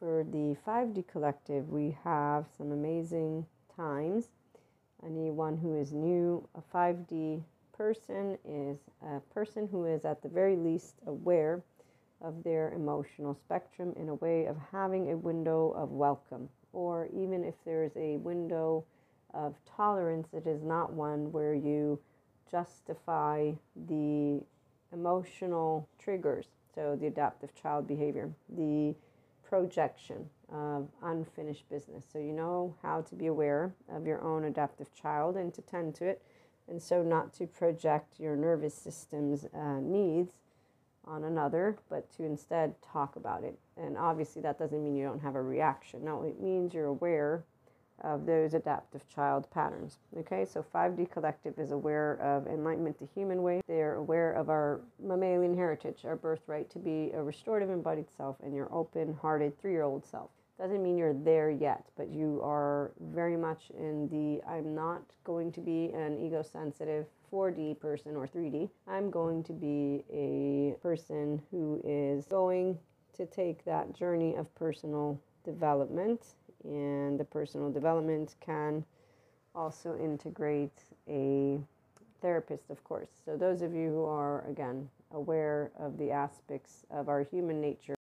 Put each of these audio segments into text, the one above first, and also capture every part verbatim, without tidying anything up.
for the five D Collective, we have some amazing times. Anyone who is new, a five D person is a person who is at the very least aware of their emotional spectrum in a way of having a window of welcome, or even if there's a window of tolerance, it is not one where you justify the emotional triggers, so the adaptive child behavior, the projection of unfinished business. So you know how to be aware of your own adaptive child and to tend to it, and so not to project your nervous system's uh, needs on another, but to instead talk about it. And obviously that doesn't mean you don't have a reaction. No, it means you're aware of those adaptive child patterns. Okay, so five D Collective is aware of enlightenment the human way. They are aware of our mammalian heritage, our birthright to be a restorative embodied self and your open-hearted three-year-old self. Doesn't mean you're there yet, but you are very much in the I'm not going to be an ego-sensitive four D person or three D. I'm going to be a person who is going to take that journey of personal development, and the personal development can also integrate a therapist, of course. So those of you who are, again, aware of the aspects of our human nature,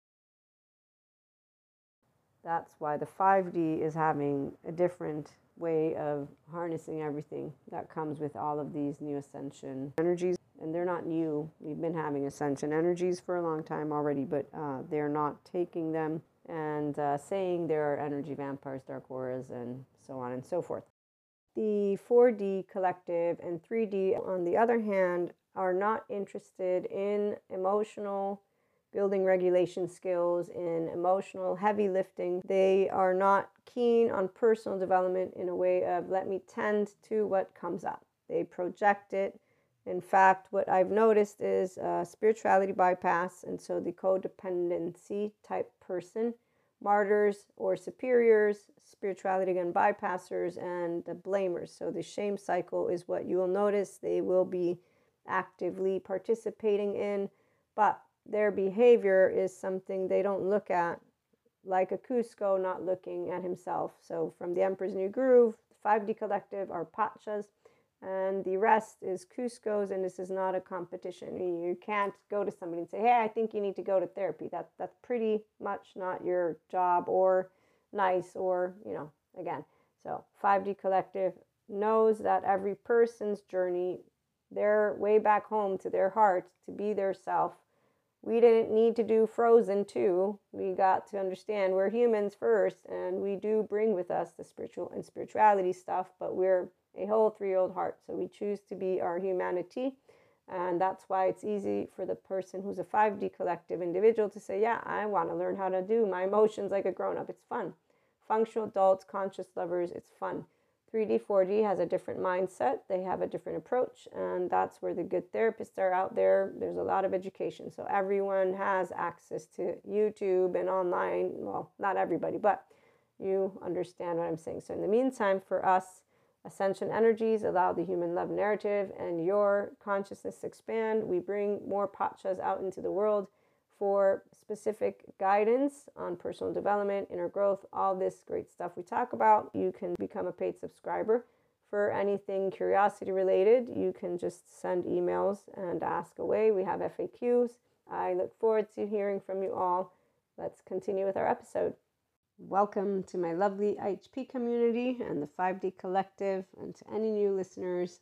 that's why the five D is having a different way of harnessing everything that comes with all of these new ascension energies. And they're not new. We've been having ascension energies for a long time already, but uh, they're not taking them and uh, saying there are energy vampires, dark auras, and so on and so forth. The four D Collective and three D, on the other hand, are not interested in emotional building regulation skills, in emotional heavy lifting. They are not keen on personal development in a way of let me tend to what comes up. They project it. In fact, what I've noticed is uh, spirituality bypass, and so the codependency type person, martyrs or superiors, spirituality again bypassers, and the blamers. So the shame cycle is what you will notice they will be actively participating in, but their behavior is something they don't look at, like a Cusco not looking at himself. So from the Emperor's New Groove, the five D Collective are Pachas, and the rest is Cuscos, and this is not a competition. You can't go to somebody and say, hey, I think you need to go to therapy. That, that's pretty much not your job or nice or, you know, again. So five D Collective knows that every person's journey, their way back home to their heart, to be their self. We didn't need to do Frozen two. We got to understand we're humans first, and we do bring with us the spiritual and spirituality stuff, but we're a whole three-year-old heart. So we choose to be our humanity, and that's why it's easy for the person who's a five D Collective individual to say, yeah, I want to learn how to do my emotions like a grown-up. It's fun. Functional adults, conscious lovers, it's fun. three D, four D has a different mindset. They have a different approach, and that's where the good therapists are out there. There's a lot of education. So everyone has access to YouTube and online. Well, not everybody, but you understand what I'm saying. So in the meantime, for us, Ascension energies allow the human love narrative and your consciousness to expand. We bring more Pachas out into the world for specific guidance on personal development, inner growth, all this great stuff we talk about. You can become a paid subscriber for anything curiosity related. You can just send emails and ask away. We have F A Qs. I look forward to hearing from you all. Let's continue with our episode. Welcome to my lovely I H P community and the five D Collective, and to any new listeners.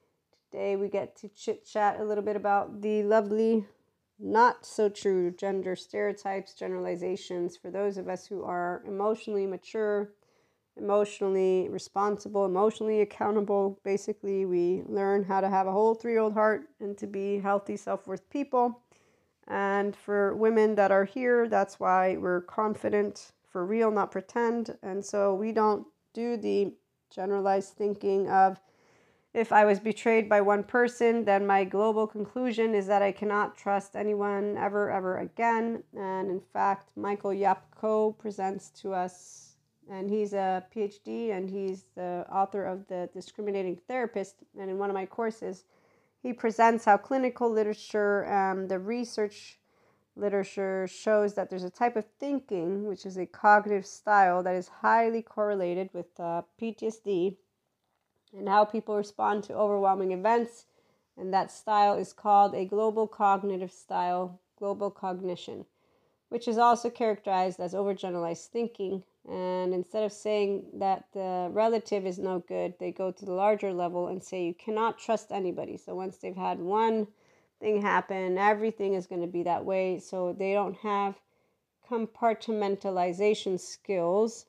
Today we get to chit chat a little bit about the lovely, not so true gender stereotypes, generalizations for those of us who are emotionally mature, emotionally responsible, emotionally accountable. Basically, we learn how to have a whole three-year-old heart and to be healthy, self-worth people. And for women that are here, that's why we're confident, for real, not pretend. And so we don't do the generalized thinking of, if I was betrayed by one person, then my global conclusion is that I cannot trust anyone ever, ever again. And in fact, Michael Yapko presents to us, and he's a P H D, and he's the author of The Discriminating Therapist. And in one of my courses, he presents how clinical literature and the research literature shows that there's a type of thinking, which is a cognitive style, that is highly correlated with uh, P T S D and how people respond to overwhelming events. And that style is called a global cognitive style, global cognition, which is also characterized as overgeneralized thinking. And instead of saying that the relative is no good, they go to the larger level and say you cannot trust anybody. So once they've had one thing happen, everything is going to be that way. So they don't have compartmentalization skills,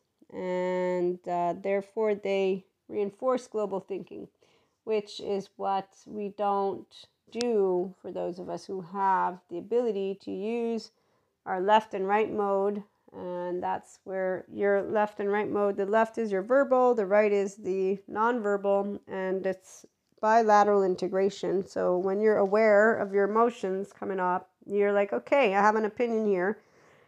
and uh, therefore they reinforce global thinking, which is what we don't do for those of us who have the ability to use our left and right mode. And that's where your left and right mode, the left is your verbal, the right is the nonverbal, and it's bilateral integration. So when you're aware of your emotions coming up, you're like, okay, I have an opinion here.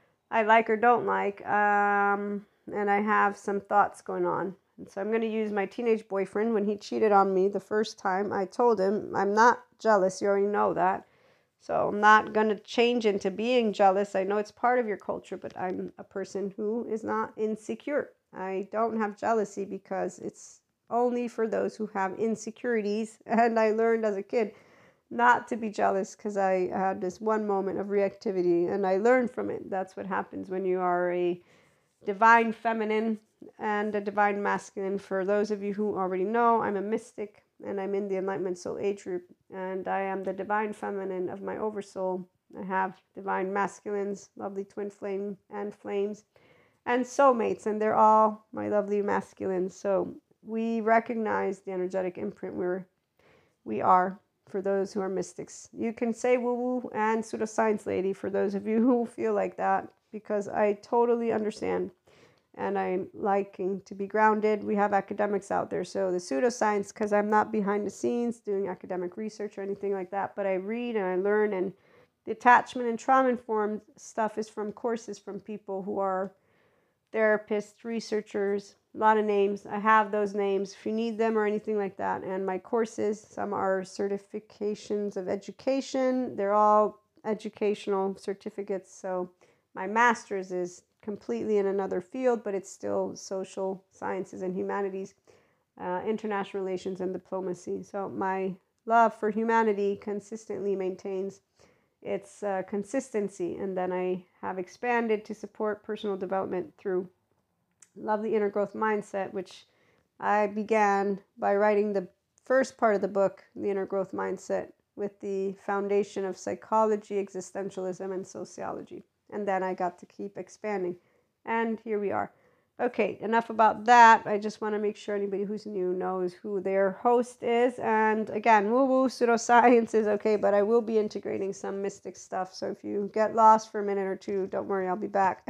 I like or don't like, um, and I have some thoughts going on. And so I'm going to use my teenage boyfriend. When he cheated on me the first time, I told him, I'm not jealous. You already know that. So I'm not going to change into being jealous. I know it's part of your culture, but I'm a person who is not insecure. I don't have jealousy because it's only for those who have insecurities. And I learned as a kid not to be jealous because I had this one moment of reactivity and I learned from it. That's what happens when you are a divine feminine and a divine masculine. For those of you who already know, I'm a mystic and I'm in the Enlightenment Soul Age group, and I am the divine feminine of my oversoul. I have divine masculines, lovely twin flame and flames, and soulmates, and they're all my lovely masculines. So we recognize the energetic imprint we're, we are for those who are mystics. You can say woo-woo and pseudoscience lady for those of you who feel like that, because I totally understand. And I'm liking to be grounded. We have academics out there. So the pseudoscience, because I'm not behind the scenes doing academic research or anything like that, but I read and I learn, and the attachment and trauma-informed stuff is from courses from people who are therapists, researchers, a lot of names. I have those names if you need them or anything like that. And my courses, some are certifications of education. They're all educational certificates. So my master's is completely in another field, but it's still social sciences and humanities, uh, international relations and diplomacy. So my love for humanity consistently maintains its uh, consistency, and then I have expanded to support personal development through Love the Inner Growth Mindset, which I began by writing the first part of the book, The Inner Growth Mindset, with the foundation of psychology, existentialism, and sociology. And then I got to keep expanding. And here we are. Okay, enough about that. I just want to make sure anybody who's new knows who their host is. And again, woo-woo, pseudoscience is okay, but I will be integrating some mystic stuff. So if you get lost for a minute or two, don't worry, I'll be back.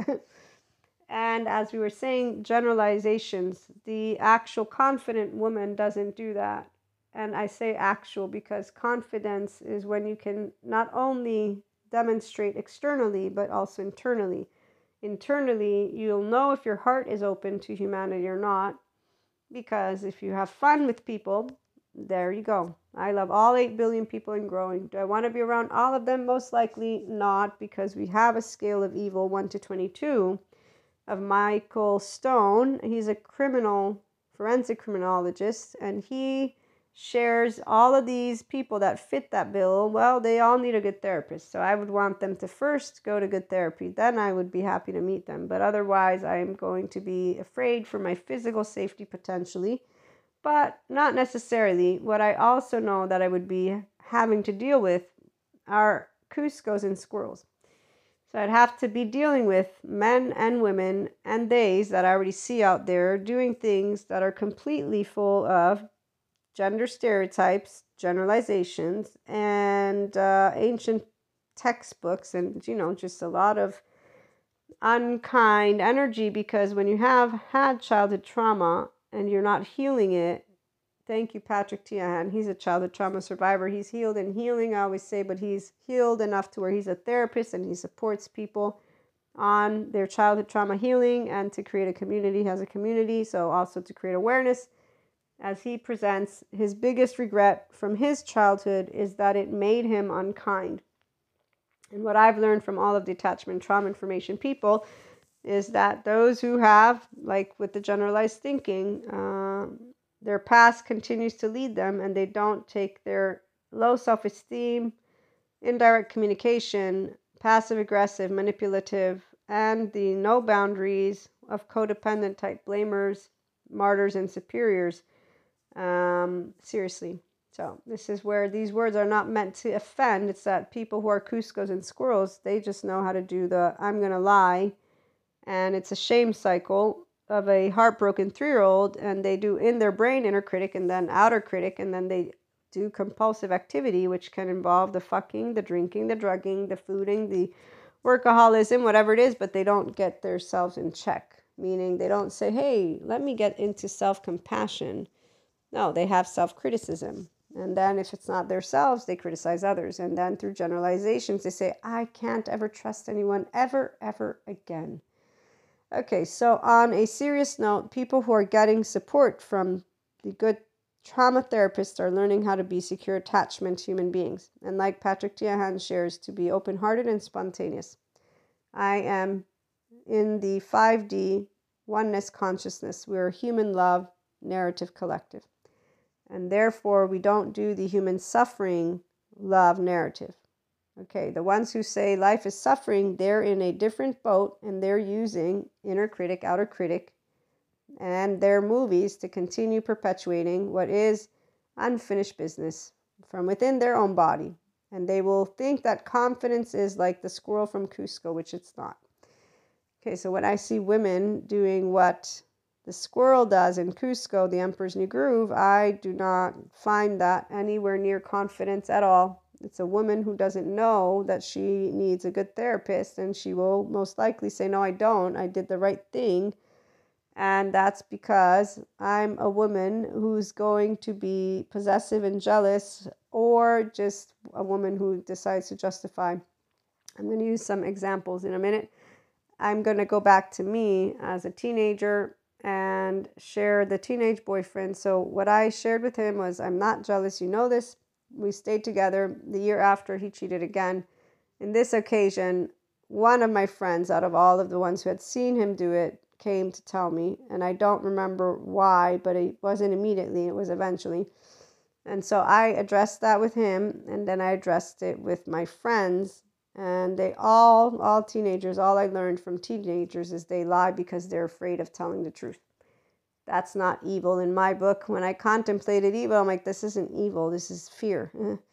And as we were saying, generalizations. The actual confident woman doesn't do that. And I say actual because confidence is when you can not only demonstrate externally, but also internally. Internally, you'll know if your heart is open to humanity or not, because if you have fun with people, there you go. I love all eight billion people and growing. Do I want to be around all of them? Most likely not, because we have a scale of evil, one to twenty-two, of Michael Stone. He's a criminal, forensic criminologist, and he shares all of these people that fit that bill. Well, they all need a good therapist. So I would want them to first go to good therapy. Then I would be happy to meet them. But otherwise, I'm going to be afraid for my physical safety potentially, but not necessarily. What I also know that I would be having to deal with are Cuscos and squirrels. So I'd have to be dealing with men and women and theys that I already see out there doing things that are completely full of gender stereotypes, generalizations, and uh, ancient textbooks, and, you know, just a lot of unkind energy, because when you have had childhood trauma and you're not healing it, thank you, Patrick Tiahan. He's a childhood trauma survivor. He's healed and healing, I always say, but he's healed enough to where he's a therapist and he supports people on their childhood trauma healing and to create a community. He has a community, so also to create awareness. As he presents, his biggest regret from his childhood is that it made him unkind. And what I've learned from all of the attachment trauma information people is that those who have, like with the generalized thinking, uh, their past continues to lead them, and they don't take their low self-esteem, indirect communication, passive aggressive, manipulative, and the no boundaries of codependent type blamers, martyrs, and superiors um, seriously. So this is where these words are not meant to offend. It's that people who are Cuscos and squirrels, they just know how to do the I'm going to lie. And it's a shame cycle of a heartbroken three-year-old, and they do in their brain inner critic and then outer critic, and then they do compulsive activity, which can involve the fucking, the drinking, the drugging, the fooding, the workaholism, whatever it is, but they don't get themselves in check, meaning they don't say, hey, let me get into self-compassion. No, they have self-criticism. And then if it's not themselves, they criticize others. And then through generalizations, they say, I can't ever trust anyone ever, ever again. Okay, so on a serious note, people who are getting support from the good trauma therapists are learning how to be secure attachment human beings. And like Patrick Tiahan shares, to be open-hearted and spontaneous. I am in the five D oneness consciousness. We're a human love narrative collective. And therefore, we don't do the human suffering love narrative. Okay, the ones who say life is suffering, they're in a different boat, and they're using inner critic, outer critic, and their movies to continue perpetuating what is unfinished business from within their own body. And they will think that confidence is like the squirrel from Cusco, which it's not. Okay, so when I see women doing what the squirrel does in Cusco, the Emperor's New Groove, I do not find that anywhere near confidence at all. It's a woman who doesn't know that she needs a good therapist, and she will most likely say, no, I don't. I did the right thing. And that's because I'm a woman who's going to be possessive and jealous, or just a woman who decides to justify. I'm going to use some examples in a minute. I'm going to go back to me as a teenager and share the teenage boyfriend. So what I shared with him was, I'm not jealous, you know this. We stayed together. The year after, he cheated again. In this occasion, one of my friends, out of all of the ones who had seen him do it, came to tell me, and I don't remember why, but it wasn't immediately, it was eventually. And so I addressed that with him, and then I addressed it with my friends, and they all, all teenagers, all I learned from teenagers is they lie because they're afraid of telling the truth. That's not evil in my book. When I contemplated evil, I'm like, this isn't evil, this is fear.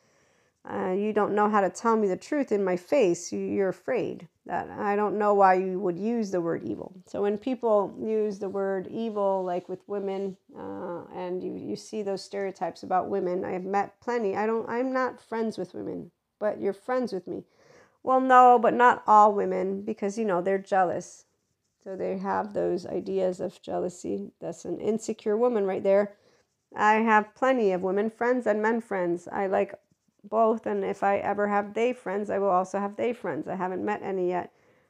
Uh, you don't know how to tell me the truth in my face. You, you're afraid. That I don't know why you would use the word evil. So when people use the word evil, like with women, uh, and you, you see those stereotypes about women, I have met plenty. I don't, I'm not friends with women, but you're friends with me. Well, no, but not all women, because, you know, they're jealous. So they have those ideas of jealousy. That's an insecure woman right there. I have plenty of women friends and men friends. I like both, and if I ever have they friends, I will also have they friends. I haven't met any yet.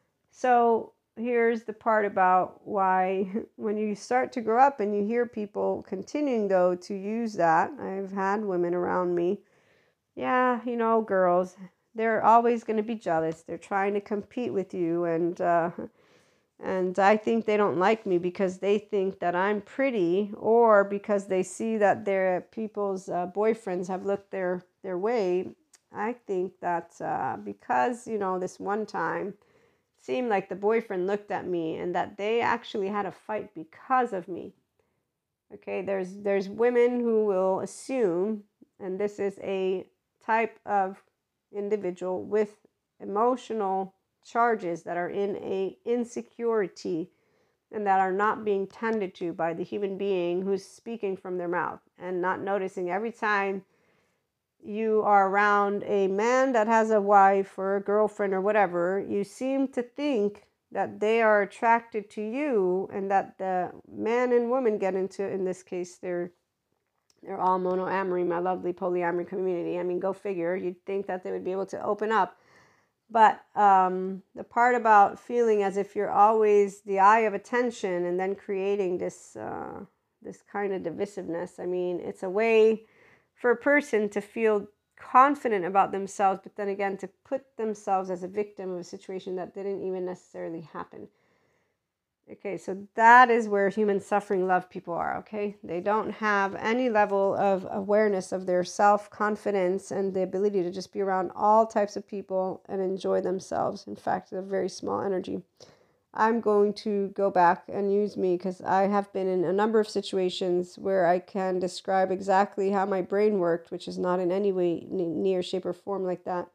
So here's the part about why when you start to grow up and you hear people continuing though to use that. I've had women around me, yeah, you know, girls, they're always going to be jealous. They're trying to compete with you, and uh and I think they don't like me because they think that I'm pretty, or because they see that their people's uh, boyfriends have looked their, their way. I think that uh, because, you know, this one time it seemed like the boyfriend looked at me and that they actually had a fight because of me. Okay, there's, there's women who will assume, and this is a type of individual with emotional charges that are in a insecurity and that are not being tended to by the human being who's speaking from their mouth, and not noticing every time you are around a man that has a wife or a girlfriend or whatever, you seem to think that they are attracted to you, and that the man and woman get into, in this case, they're they're all monoamory, my lovely polyamory community. I mean, go figure. You'd think that they would be able to open up. But um, the part about feeling as if you're always the eye of attention and then creating this uh, this kind of divisiveness, I mean, it's a way for a person to feel confident about themselves, but then again, to put themselves as a victim of a situation that didn't even necessarily happen. Okay, so that is where human suffering love people are, okay? They don't have any level of awareness of their self-confidence and the ability to just be around all types of people and enjoy themselves. In fact, a very small energy. I'm going to go back and use me because I have been in a number of situations where I can describe exactly how my brain worked, which is not in any way, near, shape, or form like that.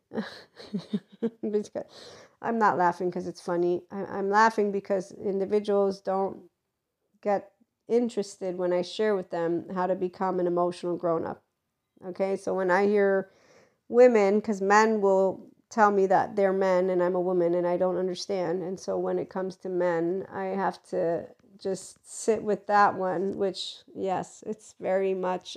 I'm not laughing because it's funny. I'm laughing because individuals don't get interested when I share with them how to become an emotional grown-up. Okay, so when I hear women, because men will tell me that they're men and I'm a woman and I don't understand. And so when it comes to men, I have to just sit with that one, which, yes, it's very much...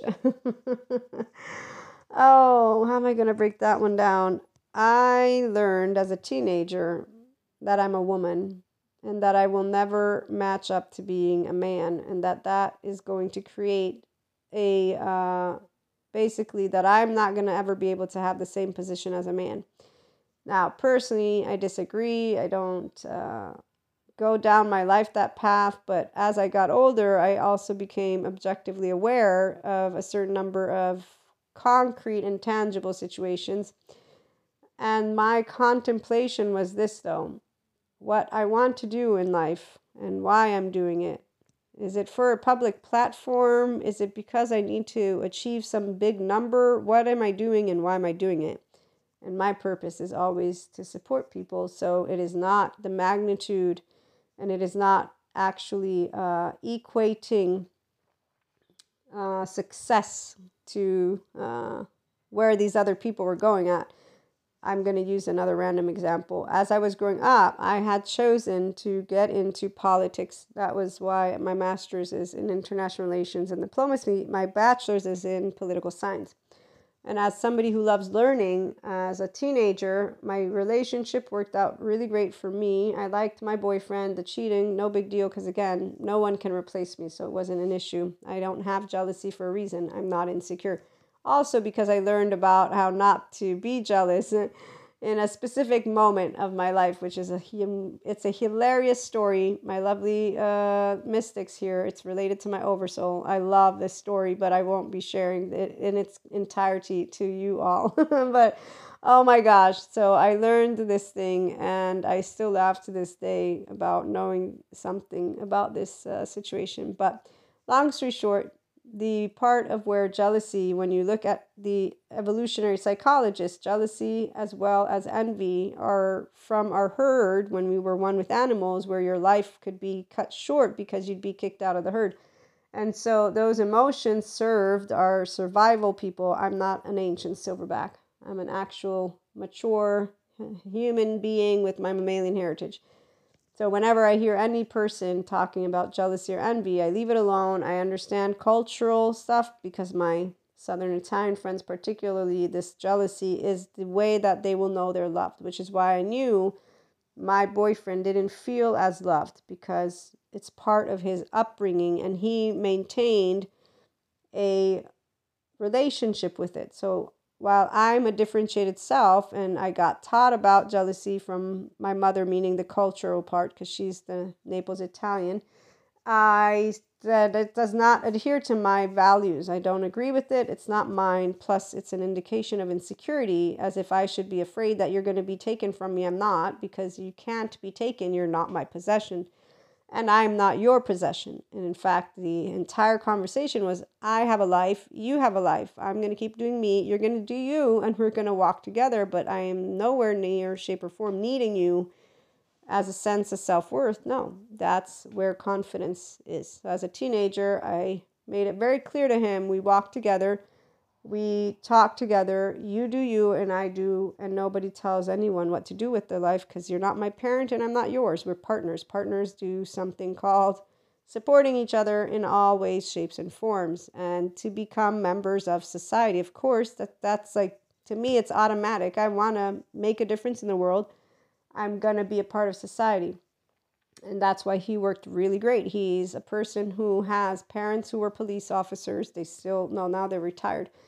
Oh, how am I going to break that one down? I learned as a teenager that I'm a woman and that I will never match up to being a man, and that that is going to create a, uh, basically that I'm not going to ever be able to have the same position as a man. Now, personally, I disagree. I don't uh, go down my life that path, but as I got older, I also became objectively aware of a certain number of concrete and tangible situations. And my contemplation was this, though: what I want to do in life and why I'm doing it. Is it for a public platform? Is it because I need to achieve some big number? What am I doing and why am I doing it? And my purpose is always to support people. So it is not the magnitude, and it is not actually uh, equating uh, success to uh, where these other people were going at. I'm going to use another random example. As I was growing up, I had chosen to get into politics. That was why my master's is in international relations and diplomacy. My bachelor's is in political science. And as somebody who loves learning, as a teenager, my relationship worked out really great for me. I liked my boyfriend. The cheating, no big deal, because again, no one can replace me, so it wasn't an issue. I don't have jealousy for a reason. I'm not insecure. Also because I learned about how not to be jealous in a specific moment of my life, which is a it's a hilarious story. My lovely uh, mystics here, it's related to my oversoul. I love this story, but I won't be sharing it in its entirety to you all. But oh my gosh, so I learned this thing, and I still laugh to this day about knowing something about this uh, situation. But long story short, the part of where jealousy, when you look at the evolutionary psychologists, jealousy as well as envy are from our herd when we were one with animals, where your life could be cut short because you'd be kicked out of the herd. And so those emotions served our survival people. I'm not an ancient silverback. I'm an actual mature human being with my mammalian heritage. So whenever I hear any person talking about jealousy or envy, I leave it alone. I understand cultural stuff because my Southern Italian friends particularly, this jealousy is the way that they will know they're loved, which is why I knew my boyfriend didn't feel as loved, because it's part of his upbringing and he maintained a relationship with it. So while I'm a differentiated self and I got taught about jealousy from my mother, meaning the cultural part, because she's the Naples Italian, I said it does not adhere to my values. I don't agree with it. It's not mine. Plus, it's an indication of insecurity, as if I should be afraid that you're going to be taken from me. I'm not, because you can't be taken. You're not my possession. And I'm not your possession. And in fact, the entire conversation was, I have a life, you have a life. I'm going to keep doing me, you're going to do you, and we're going to walk together. But I am nowhere near, shape, or form needing you as a sense of self-worth. No, that's where confidence is. So as a teenager, I made it very clear to him, we walk together, we talk together, you do you and I do, and nobody tells anyone what to do with their life, because you're not my parent and I'm not yours. We're partners. Partners do something called supporting each other in all ways, shapes, and forms. And to become members of society, of course, that that's like, to me, it's automatic. I want to make a difference in the world. I'm going to be a part of society. And that's why he worked really great. He's a person who has parents who were police officers. They still, no, now they're retired.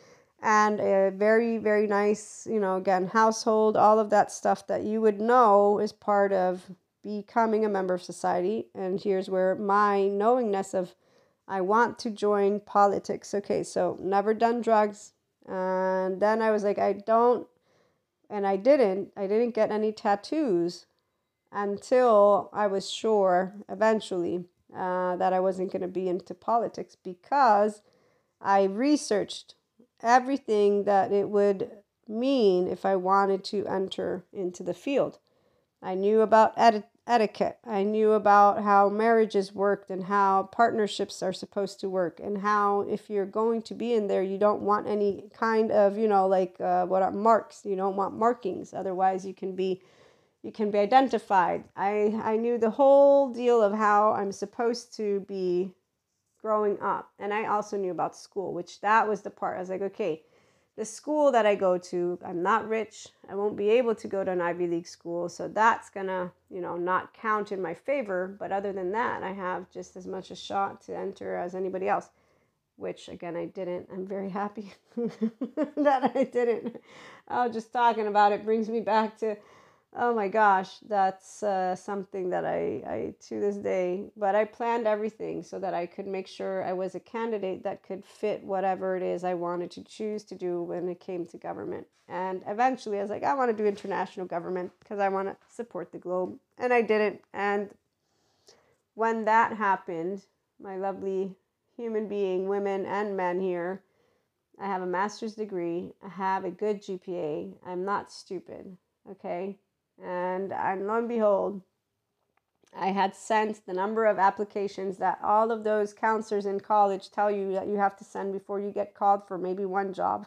and a very, very nice, you know, again, household, all of that stuff that you would know is part of becoming a member of society. And here's where my knowingness of I want to join politics. Okay, so never done drugs. And then I was like, I don't, and I didn't, I didn't get any tattoos until I was sure eventually uh, that I wasn't going to be into politics, because I researched everything that it would mean if I wanted to enter into the field. I knew about eti- etiquette. I knew about how marriages worked and how partnerships are supposed to work, and how if you're going to be in there, you don't want any kind of, you know, like uh, what are marks. You don't want markings. Otherwise, you can be you can be identified. I, I knew the whole deal of how I'm supposed to be growing up. And I also knew about school, which that was the part. I was like, okay, the school that I go to, I'm not rich. I won't be able to go to an Ivy League school. So that's going to, you know, not count in my favor. But other than that, I have just as much a shot to enter as anybody else, which again, I didn't. I'm very happy that I didn't. Oh, just talking about it brings me back to, oh my gosh, that's uh, something that I, I, to this day, but I planned everything so that I could make sure I was a candidate that could fit whatever it is I wanted to choose to do when it came to government. And eventually I was like, I want to do international government because I want to support the globe. And I didn't. And when that happened, my lovely human being, women and men here, I have a master's degree. I have a good G P A. I'm not stupid. Okay. And, and lo and behold, I had sent the number of applications that all of those counselors in college tell you that you have to send before you get called for maybe one job.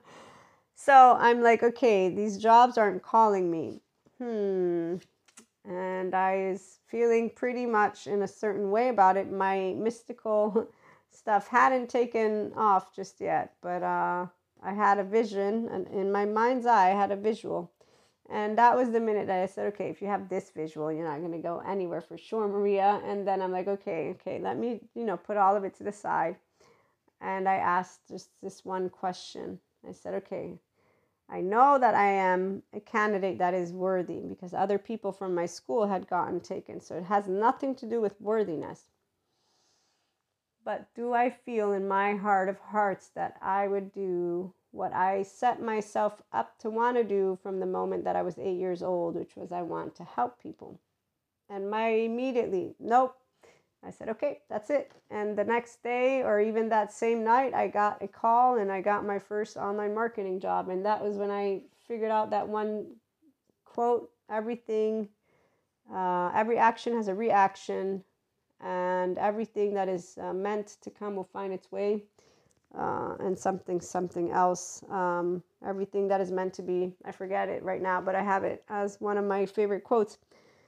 So I'm like, okay, these jobs aren't calling me. Hmm. And I was feeling pretty much in a certain way about it. My mystical stuff hadn't taken off just yet, but uh, I had a vision, and in my mind's eye, I had a visual. And that was the minute that I said, okay, if you have this visual, you're not going to go anywhere for sure, Maria. And then I'm like, okay, okay, let me, you know, put all of it to the side. And I asked just this one question. I said, okay, I know that I am a candidate that is worthy because other people from my school had gotten taken. So it has nothing to do with worthiness. But do I feel in my heart of hearts that I would do what I set myself up to want to do from the moment that I was eight years old, which was I want to help people? And my immediately, nope. I said, okay, that's it. And the next day, or even that same night, I got a call and I got my first online marketing job. And that was when I figured out that one quote, everything, uh, every action has a reaction, and everything that is uh, meant to come will find its way. Uh, and something, something else. Um, everything that is meant to be, I forget it right now, but I have it as one of my favorite quotes.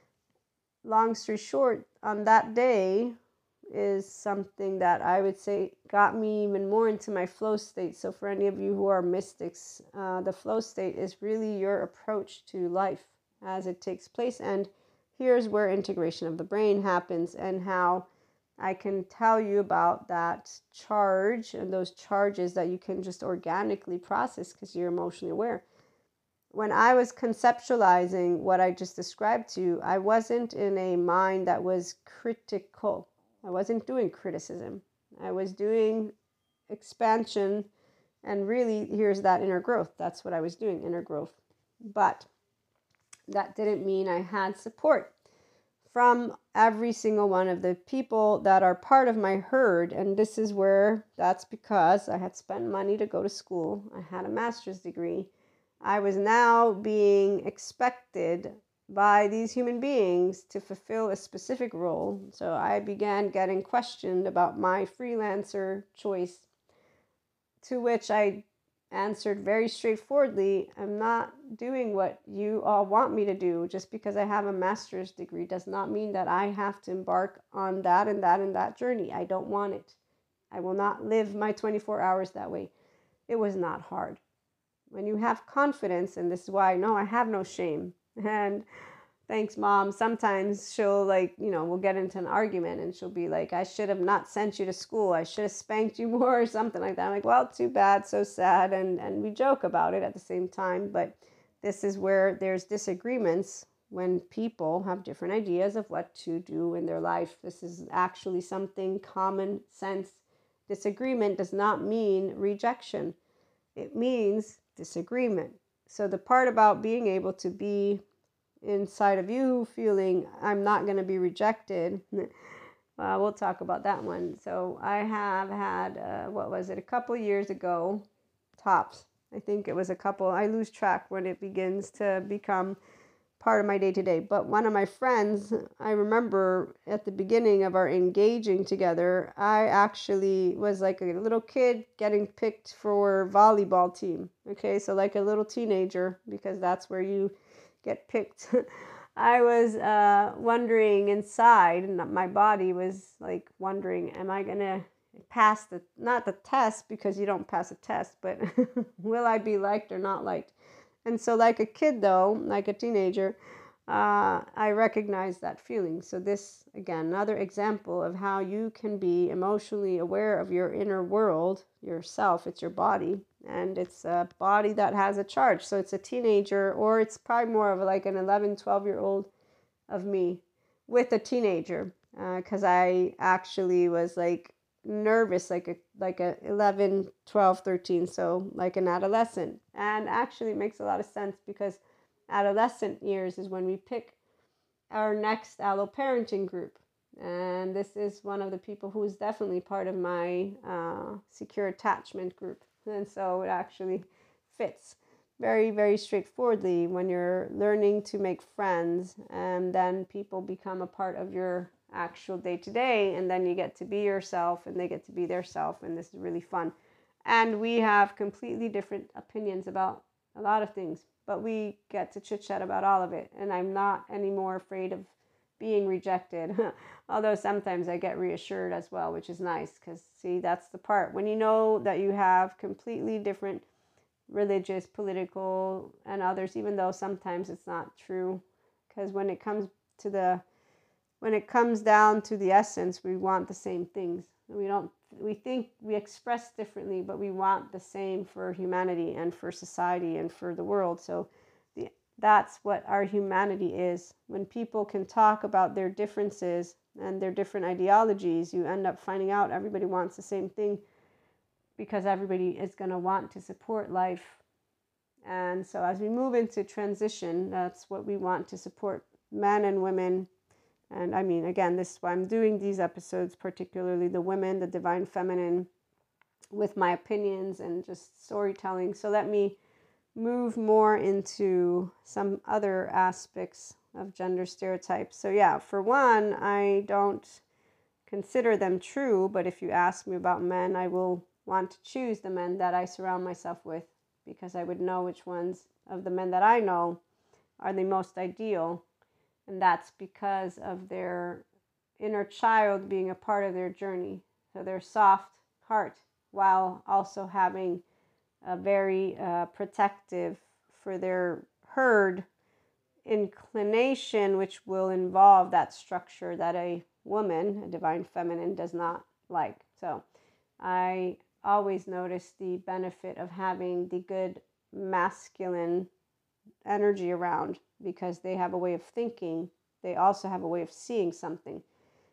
Long story short, on that day is something that I would say got me even more into my flow state. So for any of you who are mystics, uh, the flow state is really your approach to life as it takes place. And here's where integration of the brain happens, and how I can tell you about that charge and those charges that you can just organically process because you're emotionally aware. When I was conceptualizing what I just described to you, I wasn't in a mind that was critical. I wasn't doing criticism. I was doing expansion, and really, here's that inner growth. That's what I was doing, inner growth. But that didn't mean I had support from every single one of the people that are part of my herd. And this is where, that's because I had spent money to go to school. I had a master's degree. I was now being expected by these human beings to fulfill a specific role. So I began getting questioned about my freelancer choice, to which I answered very straightforwardly, I'm not doing what you all want me to do. Just because I have a master's degree does not mean that I have to embark on that and that and that journey. I don't want it. I will not live my twenty-four hours that way. It was not hard. When you have confidence, and this is why I know I have no shame. And thanks, mom. Sometimes she'll like, you know, we'll get into an argument and she'll be like, I should have not sent you to school. I should have spanked you more or something like that. I'm like, well, too bad, so sad. And, and we joke about it at the same time. But this is where there's disagreements when people have different ideas of what to do in their life. This is actually something common sense. Disagreement does not mean rejection. It means disagreement. So the part about being able to be inside of you feeling I'm not going to be rejected, uh, we'll talk about that one. So I have had, uh, what was it, a couple years ago, tops. I think it was a couple, I lose track when it begins to become part of my day-to-day. But one of my friends, I remember at the beginning of our engaging together, I actually was like a little kid getting picked for volleyball team. Okay, so like a little teenager, because that's where you get picked. I was uh, wondering inside, and my body was like wondering, am I gonna pass the, not the test, because you don't pass a test, but will I be liked or not liked? And so like a kid though, like a teenager, uh, I recognize that feeling. So this, again, another example of how you can be emotionally aware of your inner world, yourself. It's your body, and it's a body that has a charge. So it's a teenager, or it's probably more of like an eleven, twelve year old of me with a teenager, because uh, I actually was like nervous, like a like a eleven, twelve, thirteen, so like an adolescent. And actually it makes a lot of sense, because adolescent years is when we pick our next alloparenting group, and this is one of the people who is definitely part of my uh, secure attachment group. And so it actually fits very, very straightforwardly when you're learning to make friends, and then people become a part of your actual day-to-day, and then you get to be yourself and they get to be their self, and this is really fun. And we have completely different opinions about a lot of things, but we get to chit-chat about all of it, and I'm not anymore afraid of being rejected. Although sometimes I get reassured as well, which is nice, because see, that's the part when you know that you have completely different religious, political, and others, even though sometimes it's not true, because when it comes to the when it comes down to the essence, we want the same things. We don't, we think we express differently, but we want the same for humanity and for society and for the world. So the, that's what our humanity is. When people can talk about their differences and their different ideologies, you end up finding out everybody wants the same thing, because everybody is going to want to support life. And so as we move into transition, that's what we want to support, men and women. And I mean, again, this is why I'm doing these episodes, particularly the women, the divine feminine, with my opinions and just storytelling. So let me move more into some other aspects of gender stereotypes. So yeah, for one, I don't consider them true, but if you ask me about men, I will want to choose the men that I surround myself with, because I would know which ones of the men that I know are the most ideal. And that's because of their inner child being a part of their journey. So their soft heart, while also having a very uh, protective for their herd inclination, which will involve that structure that a woman, a divine feminine, does not like. So I always notice the benefit of having the good masculine energy around, because they have a way of thinking. They also have a way of seeing something,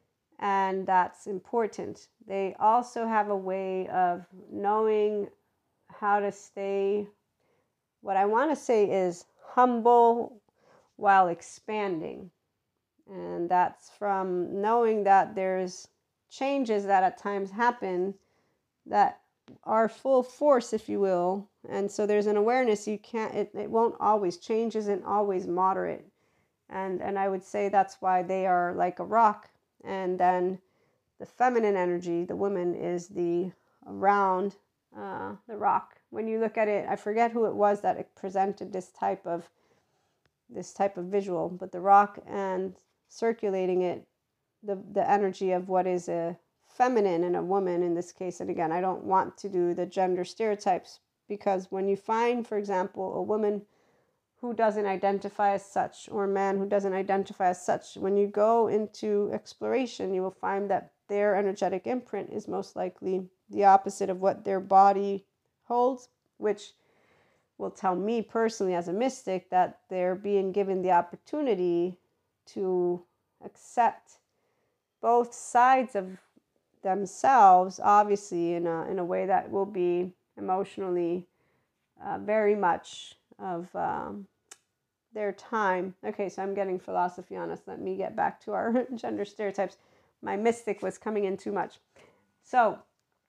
and that's important. They also have a way of knowing how to stay, what I want to say is humble while expanding. And that's from knowing that there's changes that at times happen that are full force, if you will. And so there's an awareness. You can't, it, it won't always, change isn't always moderate. And, and I would say that's why they are like a rock. And then the feminine energy, the woman, is the around uh, the rock. When you look at it, I forget who it was that it presented this type of this type of visual, but the rock and circulating it, the the energy of what is a feminine and a woman in this case. And again, I don't want to do the gender stereotypes, because when you find, for example, a woman who doesn't identify as such, or man who doesn't identify as such. When you go into exploration, you will find that their energetic imprint is most likely the opposite of what their body holds, which will tell me personally as a mystic that they're being given the opportunity to accept both sides of themselves, obviously in a, in a way that will be emotionally uh, very much of um, their time. Okay, so I'm getting philosophy on us. Let me get back to our gender stereotypes. My mystic was coming in too much. So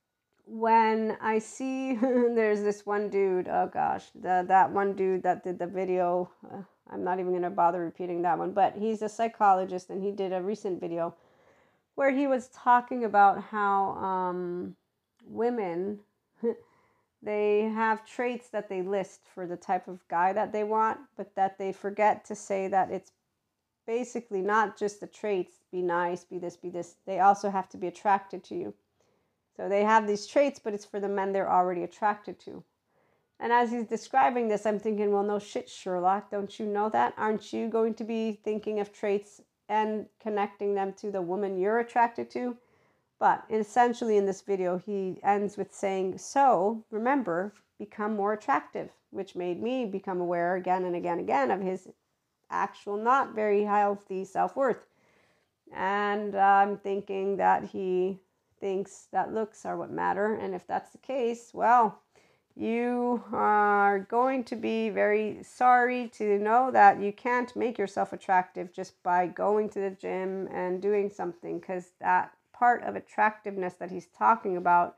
when I see there's this one dude, oh gosh, the, that one dude that did the video, uh, I'm not even going to bother repeating that one, but he's a psychologist and he did a recent video where he was talking about how um, women, they have traits that they list for the type of guy that they want, but that they forget to say that it's basically not just the traits, be nice, be this, be this. They also have to be attracted to you. So they have these traits, but it's for the men they're already attracted to. And as he's describing this, I'm thinking, well, no shit, Sherlock, don't you know that? Aren't you going to be thinking of traits and connecting them to the woman you're attracted to? But essentially in this video, he ends with saying, so remember, become more attractive, which made me become aware again and again and again of his actual not very healthy self-worth. And I'm thinking that he thinks that looks are what matter. And if that's the case, well, you are going to be very sorry to know that you can't make yourself attractive just by going to the gym and doing something, because that part of attractiveness that he's talking about,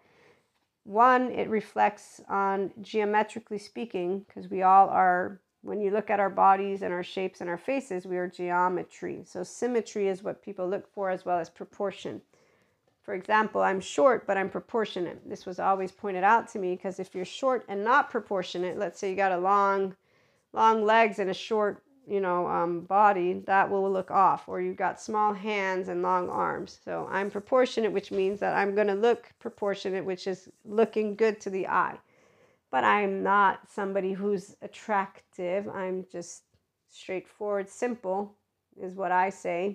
one, it reflects on geometrically speaking, because we all are, when you look at our bodies and our shapes and our faces, we are geometry. So symmetry is what people look for, as well as proportion. For example, I'm short, but I'm proportionate. This was always pointed out to me, because if you're short and not proportionate, let's say you got a long, long legs and a short, you know, um, body, that will look off. Or you've got small hands and long arms. So I'm proportionate, which means that I'm going to look proportionate, which is looking good to the eye. But I'm not somebody who's attractive. I'm just straightforward, simple, is what I say.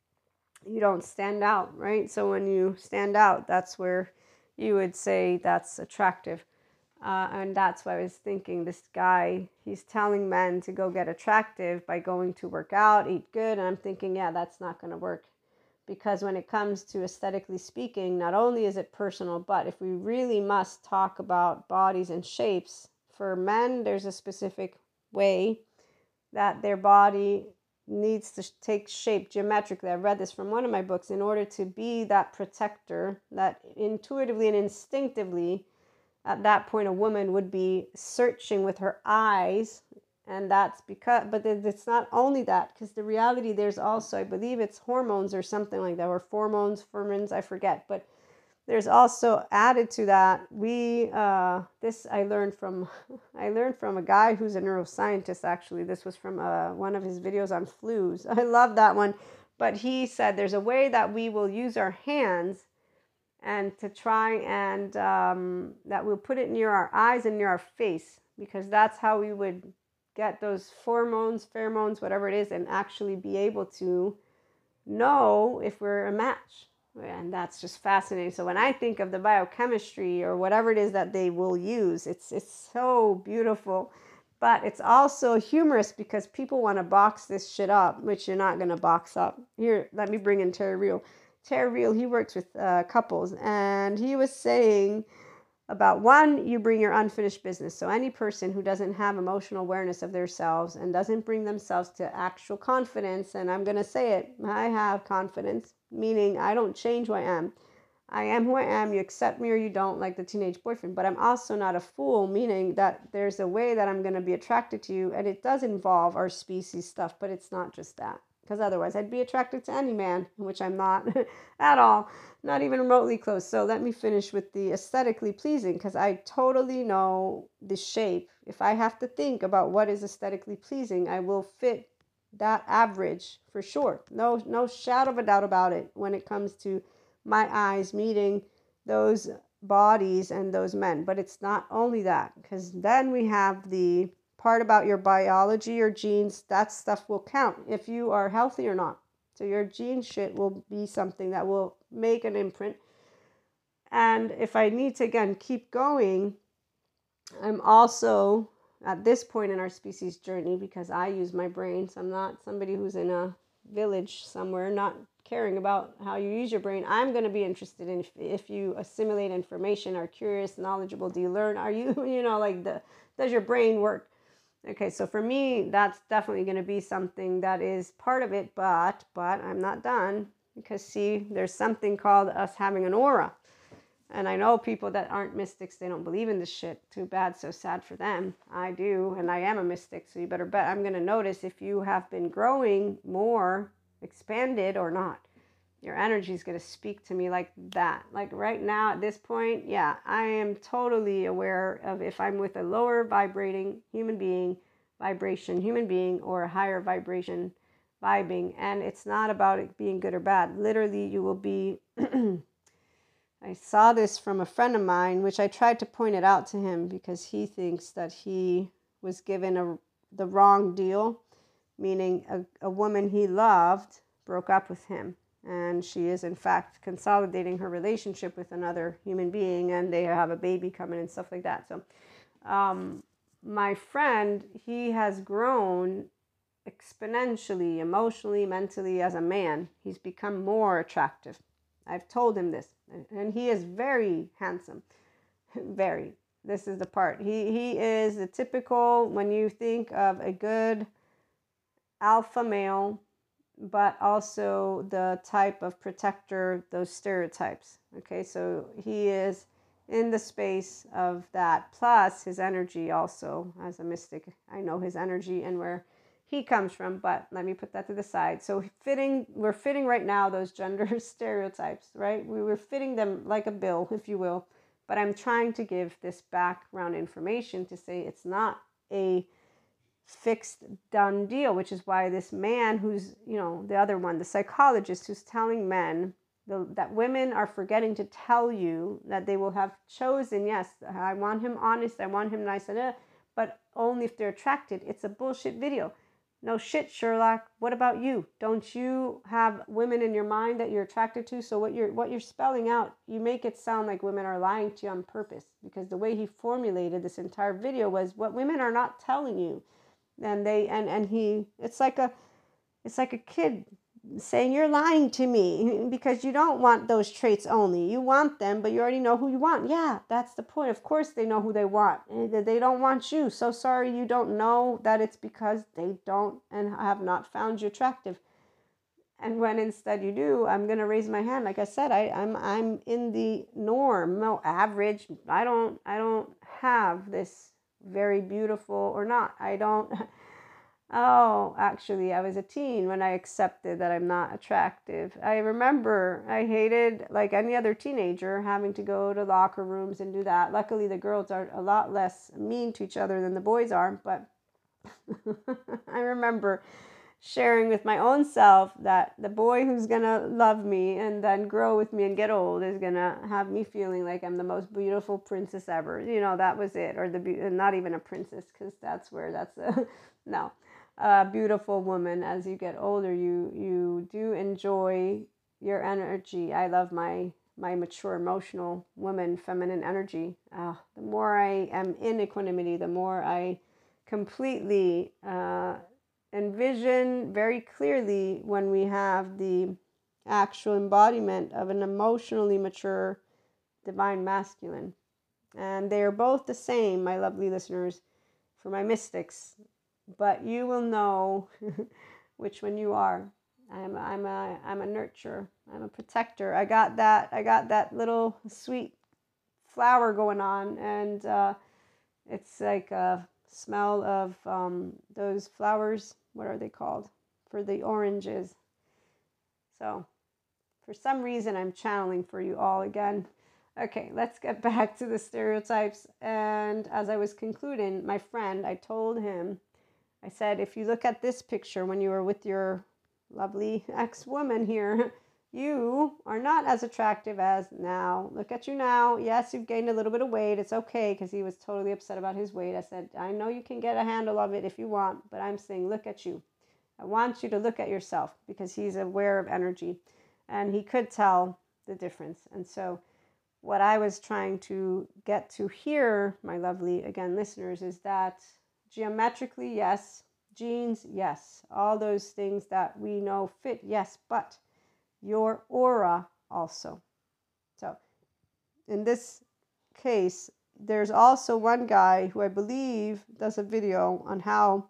You don't stand out, right? So when you stand out, that's where you would say that's attractive. Uh, and that's why I was thinking, this guy, he's telling men to go get attractive by going to work out, eat good. And I'm thinking, yeah, that's not going to work. Because when it comes to aesthetically speaking, not only is it personal, but if we really must talk about bodies and shapes, for men, there's a specific way that their body needs to take shape geometrically. I read this from one of my books. In order to be that protector, that intuitively and instinctively, at that point, a woman would be searching with her eyes. And that's because, but it's not only that, because the reality, there's also, I believe it's hormones or something like that, or pheromones, pheromones, I forget. But there's also added to that, we, uh, this I learned from, I learned from a guy who's a neuroscientist, actually. This was from uh, one of his videos on flus. I love that one. But he said there's a way that we will use our hands and to try and, um, that we'll put it near our eyes and near our face, because that's how we would get those hormones, pheromones, whatever it is, and actually be able to know if we're a match. And that's just fascinating. So when I think of the biochemistry or whatever it is that they will use, it's it's so beautiful. But it's also humorous, because people want to box this shit up, which you're not going to box up. Here, let me bring in Terry Real. Terry Real, he works with uh, couples, and he was saying about, one, you bring your unfinished business. So any person who doesn't have emotional awareness of themselves and doesn't bring themselves to actual confidence, and I'm going to say it, I have confidence, meaning I don't change who I am. I am who I am. You accept me or you don't, like the teenage boyfriend. But I'm also not a fool, meaning that there's a way that I'm going to be attracted to you, and it does involve our species stuff, but it's not just that. Because otherwise I'd be attracted to any man, which I'm not at all, not even remotely close. So let me finish with the aesthetically pleasing, because I totally know the shape. If I have to think about what is aesthetically pleasing, I will fit that average for sure. No, no shadow of a doubt about it when it comes to my eyes meeting those bodies and those men. But it's not only that, because then we have the part about your biology, your genes, that stuff will count if you are healthy or not. So your gene shit will be something that will make an imprint. And if I need to, again, keep going, I'm also at this point in our species journey, because I use my brain. So I'm not somebody who's in a village somewhere, not caring about how you use your brain. I'm going to be interested in if, if you assimilate information, are curious, knowledgeable, do you learn? Are you, you know, like the, does your brain work? Okay, so for me, that's definitely going to be something that is part of it, but, but I'm not done, because see, there's something called us having an aura. And I know people that aren't mystics, they don't believe in this shit. Too bad, so sad for them. I do, and I am a mystic, so you better bet I'm going to notice if you have been growing more, expanded or not. Your energy is going to speak to me like that. Like right now at this point, yeah, I am totally aware of if I'm with a lower vibrating human being, vibration human being, or a higher vibration vibing. And it's not about it being good or bad. Literally, you will be... I saw this from a friend of mine, which I tried to point it out to him because he thinks that he was given a, the wrong deal, meaning a, a woman he loved broke up with him. And she is, in fact, consolidating her relationship with another human being, and they have a baby coming and stuff like that. So um, my friend, he has grown exponentially, emotionally, mentally as a man. He's become more attractive. I've told him this, and he is very handsome, very. This is the part. He he is the typical, when you think of a good alpha male, but also the type of protector, those stereotypes. Okay, so he is in the space of that, plus his energy also as a mystic. I know his energy and where he comes from, but let me put that to the side. So fitting, we're fitting right now those gender stereotypes, right? We were fitting them like a bill, if you will, but I'm trying to give this background information to say it's not a fixed done deal, which is why this man who's, you know, the other one, the psychologist who's telling men the, that women are forgetting to tell you that they will have chosen, yes, I want him honest, I want him nice, but only if they're attracted. It's a bullshit video. No shit, Sherlock. What about you? Don't you have women in your mind that you're attracted to? So what you're what you're spelling out, you make it sound like women are lying to you on purpose, because the way he formulated this entire video was what women are not telling you. And they and and he it's like a it's like a kid saying you're lying to me because you don't want those traits only. You want them, but you already know who you want. Yeah, that's the point. Of course they know who they want. They don't want you. So sorry you don't know that it's because they don't and have not found you attractive. And when instead you do, I'm going to raise my hand. Like I said, I, I'm I'm in the norm, no average. I don't I don't have this very beautiful or not. I don't... Oh, actually, I was a teen when I accepted that I'm not attractive. I remember I hated, like any other teenager, having to go to locker rooms and do that. Luckily, the girls are a lot less mean to each other than the boys are. But I remember sharing with my own self that the boy who's going to love me and then grow with me and get old is going to have me feeling like I'm the most beautiful princess ever. You know, that was it. Or the not even a princess, because that's where that's a... No. A beautiful woman. As you get older, you you do enjoy your energy. I love my my mature, emotional woman, feminine energy. Uh, the more I am in equanimity, the more I completely uh, envision very clearly when we have the actual embodiment of an emotionally mature divine masculine. And they are both the same, my lovely listeners, for my mystics. But you will know which one you are. I'm I'm a I'm a nurturer. I'm a protector. I got that I got that little sweet flower going on, and uh, it's like a smell of um, those flowers. What are they called? For the oranges. So, for some reason, I'm channeling for you all again. Okay, let's get back to the stereotypes. And as I was concluding, my friend, I told him. I said, if you look at this picture when you were with your lovely ex-woman here, You are not as attractive as now. Look at you now. Yes, you've gained a little bit of weight. It's okay, because he was totally upset about his weight. I said, I know you can get a handle of it if you want, but I'm saying, look at you. I want you to look at yourself, because he's aware of energy and he could tell the difference. And so what I was trying to get to here, my lovely, again, listeners, is that geometrically, yes. Genes, yes. All those things that we know fit, yes. But your aura also. So in this case, there's also one guy who I believe does a video on how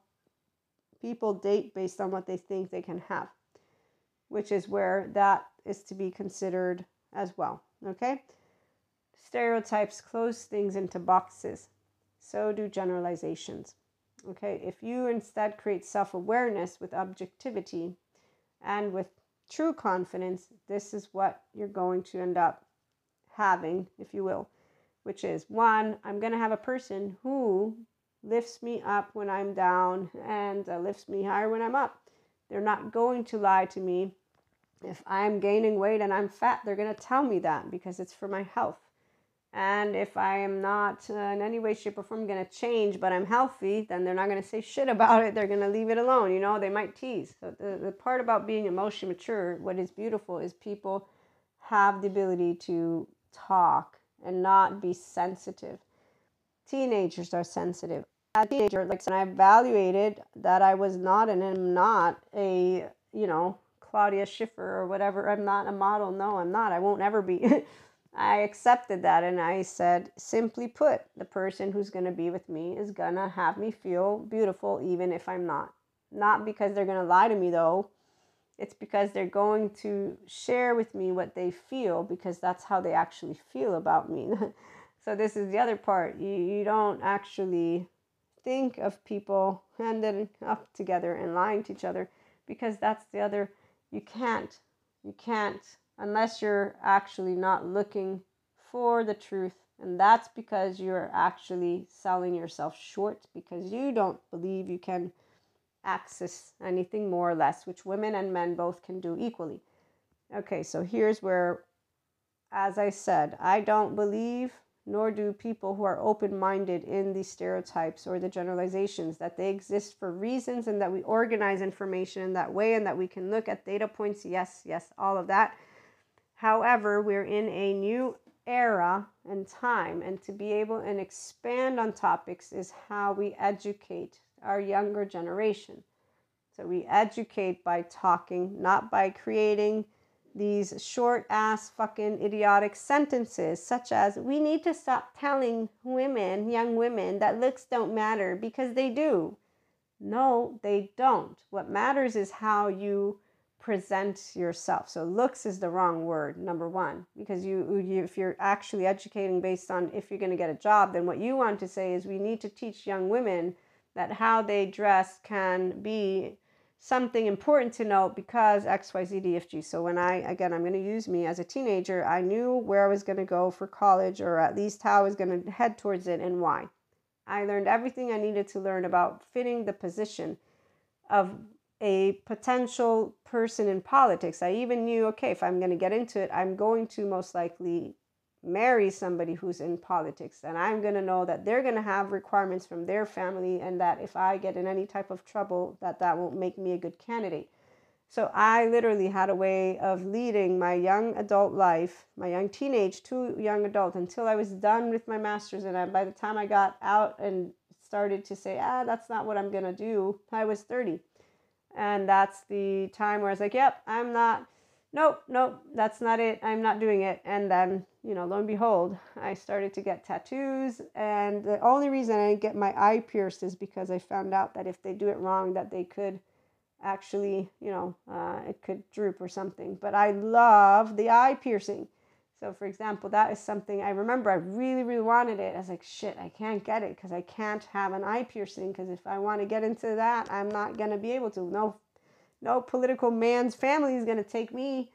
people date based on what they think they can have, which is where that is to be considered as well. Okay? Stereotypes close things into boxes. So do generalizations. Okay? If you instead create self-awareness with objectivity and with true confidence, this is what you're going to end up having, if you will, which is, one, I'm going to have a person who lifts me up when I'm down and uh, lifts me higher when I'm up. They're not going to lie to me. If I'm gaining weight and I'm fat, they're going to tell me that, because it's for my health. And if I am not uh, in any way, shape, or form going to change, but I'm healthy, then they're not going to say shit about it. They're going to leave it alone. You know, they might tease. So the, the part about being emotionally mature, what is beautiful is people have the ability to talk and not be sensitive. Teenagers are sensitive. As a teenager, like, when I evaluated that I was not and am not a, you know, Claudia Schiffer or whatever. I'm not a model. No, I'm not. I won't ever be. I accepted that, and I said, simply put, the person who's going to be with me is going to have me feel beautiful even if I'm not. Not because they're going to lie to me, though. It's because they're going to share with me what they feel, because that's how they actually feel about me. So this is the other part. You, you don't actually think of people ending up together and lying to each other, because that's the other. You can't. You can't. Unless you're actually not looking for the truth. And that's because you're actually selling yourself short, because you don't believe you can access anything more or less, which women and men both can do equally. Okay, so here's where, as I said, I don't believe, nor do people who are open-minded in these stereotypes or the generalizations, that they exist for reasons, and that we organize information in that way, and that we can look at data points. Yes, yes, all of that. However, we're in a new era and time, and to be able and expand on topics is how we educate our younger generation. So we educate by talking, not by creating these short ass fucking idiotic sentences, such as, we need to stop telling women, young women, that looks don't matter, because they do. No, they don't. What matters is how you present yourself. So looks is the wrong word, number one, because you, you if you're actually educating based on if you're going to get a job, then what you want to say is, we need to teach young women that how they dress can be something important to know, because X, Y, Z, D, F, G. So when I, again, I'm going to use me as a teenager, I knew where I was going to go for college, or at least how I was going to head towards it and why. I learned everything I needed to learn about fitting the position of a potential person in politics. I even knew, okay, if I'm going to get into it, I'm going to most likely marry somebody who's in politics, and I'm going to know that they're going to have requirements from their family, and that if I get in any type of trouble, that that won't make me a good candidate. So I literally had a way of leading my young adult life, my young teenage to young adult, until I was done with my master's. And I, by the time I got out and started to say, ah, that's not what I'm going to do, I was thirty. And that's the time where I was like, yep, I'm not, nope, nope, that's not it. I'm not doing it. And then, you know, lo and behold, I started to get tattoos. And the only reason I didn't get my eye pierced is because I found out that if they do it wrong, that they could actually, you know, uh, it could droop or something. But I love the eye piercing. So for example, that is something I remember I really, really wanted it. I was like, shit, I can't get it because I can't have an eye piercing, because if I want to get into that, I'm not going to be able to. No, no political man's family is going to take me.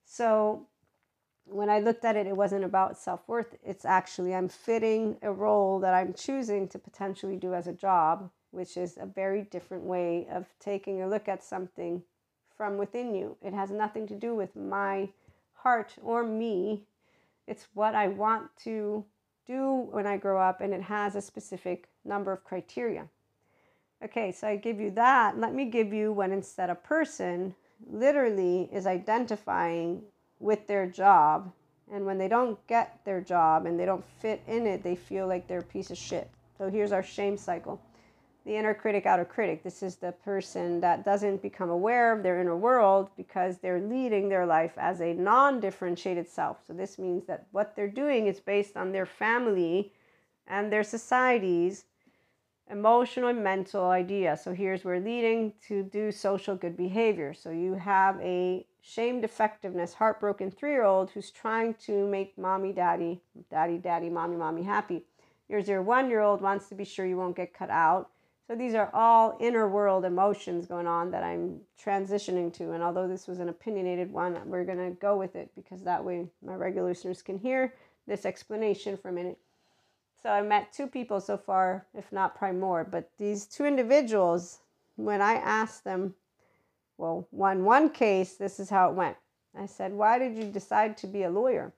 So when I looked at it, it wasn't about self-worth. It's actually, I'm fitting a role that I'm choosing to potentially do as a job, which is a very different way of taking a look at something from within you. It has nothing to do with my heart or me. It's what I want to do when I grow up, and it has a specific number of criteria. Okay, so I give you that. Let me give you when instead a person literally is identifying with their job, and when they don't get their job and they don't fit in it, they feel like they're a piece of shit. So here's our shame cycle. The inner critic, outer critic. This is the person that doesn't become aware of their inner world because they're leading their life as a non-differentiated self. So this means that what they're doing is based on their family and their society's emotional and mental idea. So here's where leading to do social good behavior. So you have a shame defectiveness, heartbroken three-year-old who's trying to make mommy, daddy, daddy, daddy, mommy, mommy happy. Here's your one-year-old wants to be sure you won't get cut out. So these are all inner world emotions going on that I'm transitioning to. And although this was an opinionated one, we're going to go with it because that way my regular listeners can hear this explanation for a minute. So I met two people so far, if not probably more, but these two individuals, when I asked them, well, one, one case, this is how it went. I said, why did you decide to be a lawyer?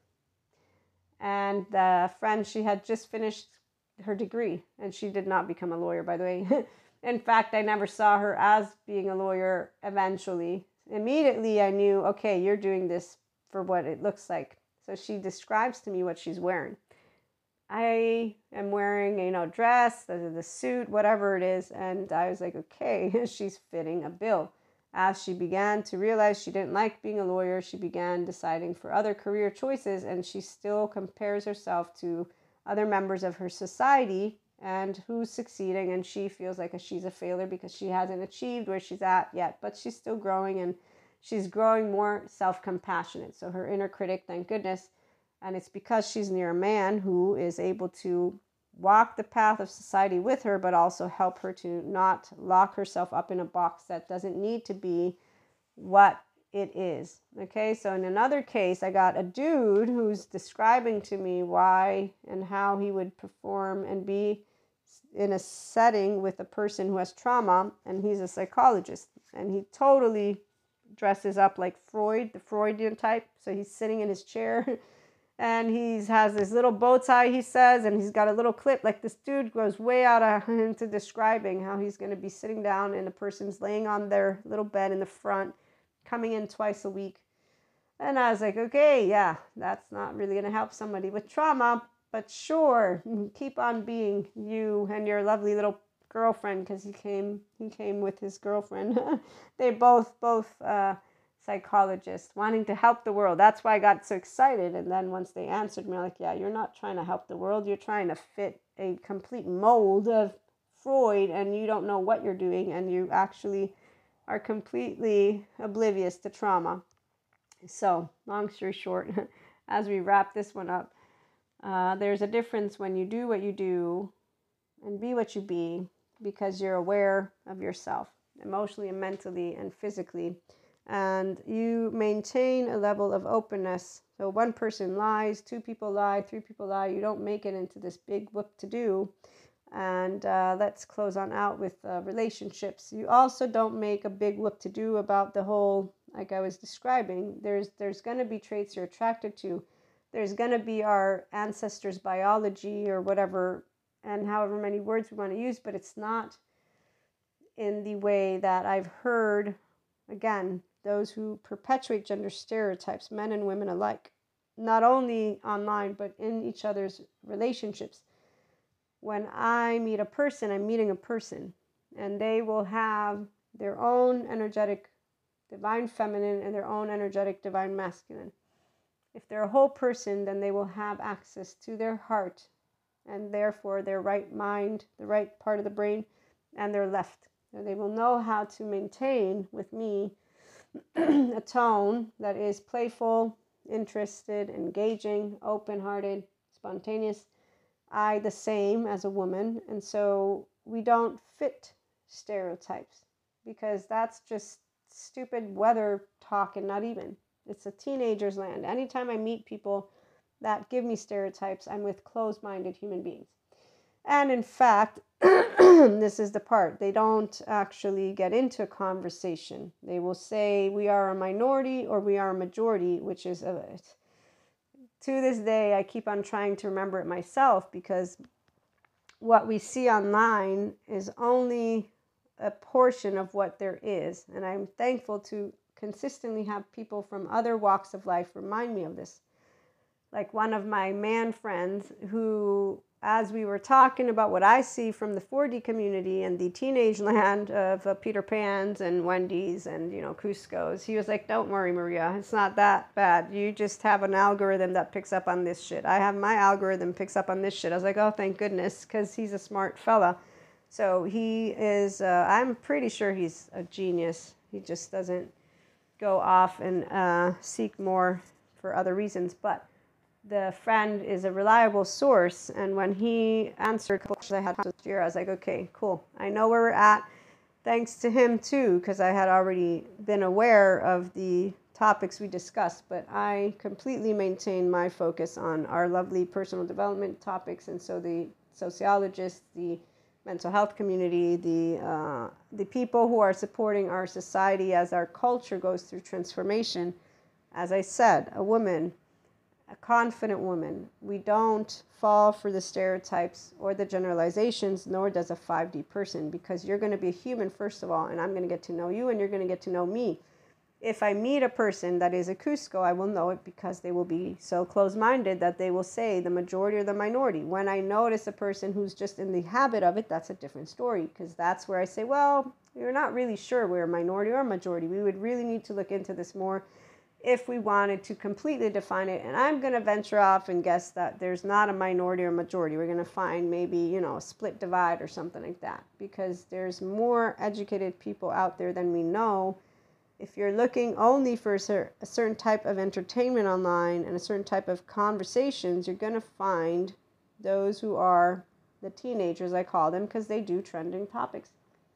And the friend, she had just finished her degree, and she did not become a lawyer, by the way. In fact, I never saw her as being a lawyer eventually. Immediately, I knew, okay, you're doing this for what it looks like. So she describes to me what she's wearing. I am wearing, you know, dress, the, the suit, whatever it is. And I was like, okay, she's fitting a bill. As she began to realize she didn't like being a lawyer, she began deciding for other career choices, and she still compares herself to other members of her society and who's succeeding, and she feels like she's a failure because she hasn't achieved where she's at yet, but she's still growing, and she's growing more self-compassionate. So her inner critic, thank goodness. And it's because she's near a man who is able to walk the path of society with her, but also help her to not lock herself up in a box that doesn't need to be what it is. Okay, so in another case, I got a dude who's describing to me why and how he would perform and be in a setting with a person who has trauma, and he's a psychologist, and he totally dresses up like Freud, the Freudian type. So he's sitting in his chair and he has this little bow tie, he says, and he's got a little clip. Like, this dude goes way out of, into describing how he's going to be sitting down and the person's laying on their little bed in the front, coming in twice a week. And I was like, okay, yeah, that's not really going to help somebody with trauma, but sure, keep on being you and your lovely little girlfriend, because he came he came with his girlfriend. They both both uh psychologists wanting to help the world. That's why I got so excited. And then once they answered me, like, yeah, you're not trying to help the world, you're trying to fit a complete mold of Freud, and you don't know what you're doing, and you actually are completely oblivious to trauma. So long story short, as we wrap this one up, uh, there's a difference when you do what you do and be what you be, because you're aware of yourself emotionally and mentally and physically, and you maintain a level of openness. So one person lies, two people lie, three people lie, you don't make it into this big whoop to do. And uh, let's close on out with uh, relationships. You also don't make a big whoop to do about the whole, like I was describing. There's there's going to be traits you're attracted to. There's going to be our ancestors' biology or whatever, and however many words we want to use, but it's not in the way that I've heard, again, those who perpetuate gender stereotypes, men and women alike, not only online, but in each other's relationships. When I meet a person, I'm meeting a person, and they will have their own energetic divine feminine and their own energetic divine masculine. If they're a whole person, then they will have access to their heart, and therefore their right mind, the right part of the brain, and their left. And they will know how to maintain with me a tone that is playful, interested, engaging, open-hearted, spontaneous. I the same as a woman, and so we don't fit stereotypes, because that's just stupid weather talk, and not even. It's a teenager's land. Anytime I meet people that give me stereotypes, I'm with closed-minded human beings. And in fact, this is the part. They don't actually get into a conversation. They will say we are a minority or we are a majority, which is, a, to this day, I keep on trying to remember it myself, because what we see online is only a portion of what there is. And I'm thankful to consistently have people from other walks of life remind me of this. Like one of my man friends who, as we were talking about what I see from the four D community and the teenage land of uh, Peter Pan's and Wendy's and, you know, Cusco's, he was like, don't worry, Maria, it's not that bad. You just have an algorithm that picks up on this shit. I have my algorithm picks up on this shit. I was like, oh, thank goodness, because he's a smart fella. So he is, uh, I'm pretty sure he's a genius. He just doesn't go off and uh, seek more for other reasons. But the friend is a reliable source, and when he answered a couple questions I had last year, I was like, okay, cool. I know where we're at, thanks to him too, because I had already been aware of the topics we discussed, but I completely maintain my focus on our lovely personal development topics, and so the sociologists, the mental health community, the uh, the people who are supporting our society as our culture goes through transformation. As I said, a woman, a confident woman. We don't fall for the stereotypes or the generalizations, nor does a five D person, because you're going to be a human, first of all, and I'm going to get to know you, and you're going to get to know me. If I meet a person that is a Cusco, I will know it, because they will be so close-minded that they will say the majority or the minority. When I notice a person who's just in the habit of it, that's a different story, because that's where I say, well, you're not really sure we're a minority or a majority. We would really need to look into this more if we wanted to completely define it. And I'm going to venture off and guess that there's not a minority or majority. We're going to find maybe, you know, a split divide or something like that, because there's more educated people out there than we know. If you're looking only for a certain type of entertainment online and a certain type of conversations, you're going to find those who are the teenagers, I call them, because they do trending topics.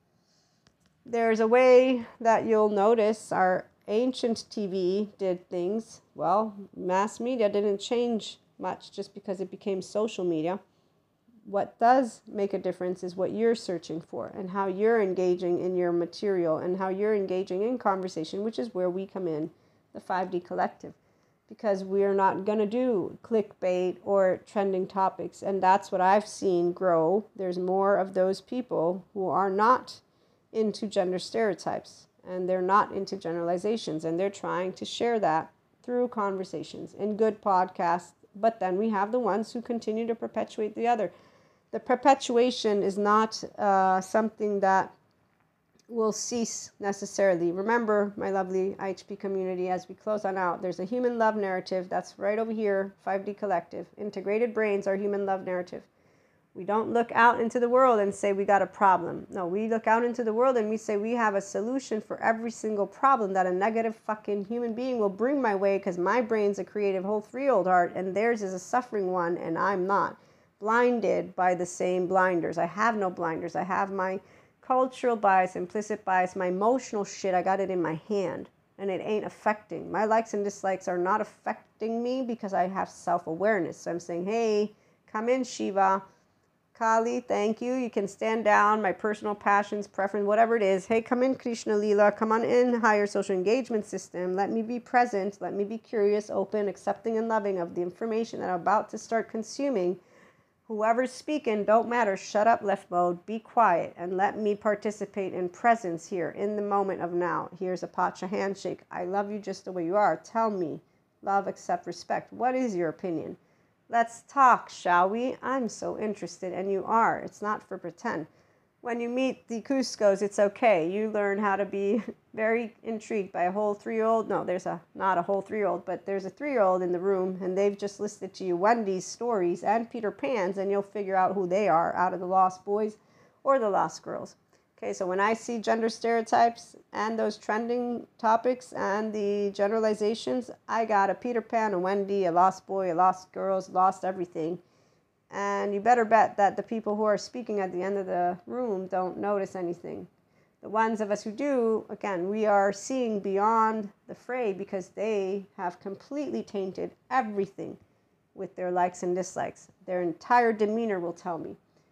There's a way that you'll notice our ancient T V did things. Well, mass media didn't change much just because it became social media. What does make a difference is what you're searching for and how you're engaging in your material and how you're engaging in conversation, which is where we come in, the five D Collective, because we're not going to do clickbait or trending topics. And that's what I've seen grow. There's more of those people who are not into gender stereotypes, and they're not into generalizations, and they're trying to share that through conversations in good podcasts. But then we have the ones who continue to perpetuate the other. The perpetuation is not uh, something that will cease necessarily. Remember, my lovely I H P community, as we close on out, there's a human love narrative that's right over here, five D Collective. Integrated brains are human love narrative. We don't look out into the world and say we got a problem. No, we look out into the world and we say we have a solution for every single problem that a negative fucking human being will bring my way, because my brain's a creative whole three-year-old heart and theirs is a suffering one, and I'm not. Blinded by the same blinders. I have no blinders. I have my cultural bias, implicit bias, my emotional shit. I got it in my hand, and it ain't affecting. My likes and dislikes are not affecting me because I have self-awareness. So I'm saying, hey, come in, Shiva. Kali, thank you. You can stand down. My personal passions, preference, whatever it is. Hey, come in, Krishna Leela. Come on in, higher social engagement system. Let me be present. Let me be curious, open, accepting, and loving of the information that I'm about to start consuming. Whoever's speaking, don't matter. Shut up, left mode. Be quiet and let me participate in presence here in the moment of now. Here's a Pacha handshake. I love you just the way you are. Tell me. Love, accept, respect. What is your opinion? Let's talk, shall we? I'm so interested, and you are. It's not for pretend. When you meet the Cuscos, it's okay. You learn how to be very intrigued by a whole three-year-old. No, there's a not a whole three-year-old, but there's a three-year-old in the room, and they've just listed to you Wendy's stories and Peter Pan's, and you'll figure out who they are out of the Lost Boys or the Lost Girls. Okay, so when I see gender stereotypes and those trending topics and the generalizations, I got a Peter Pan, a Wendy, a Lost Boy, a Lost Girls, Lost everything. And you better bet that the people who are speaking at the end of the room don't notice anything. The ones of us who do, again, we are seeing beyond the fray because they have completely tainted everything with their likes and dislikes. Their entire demeanor will tell me.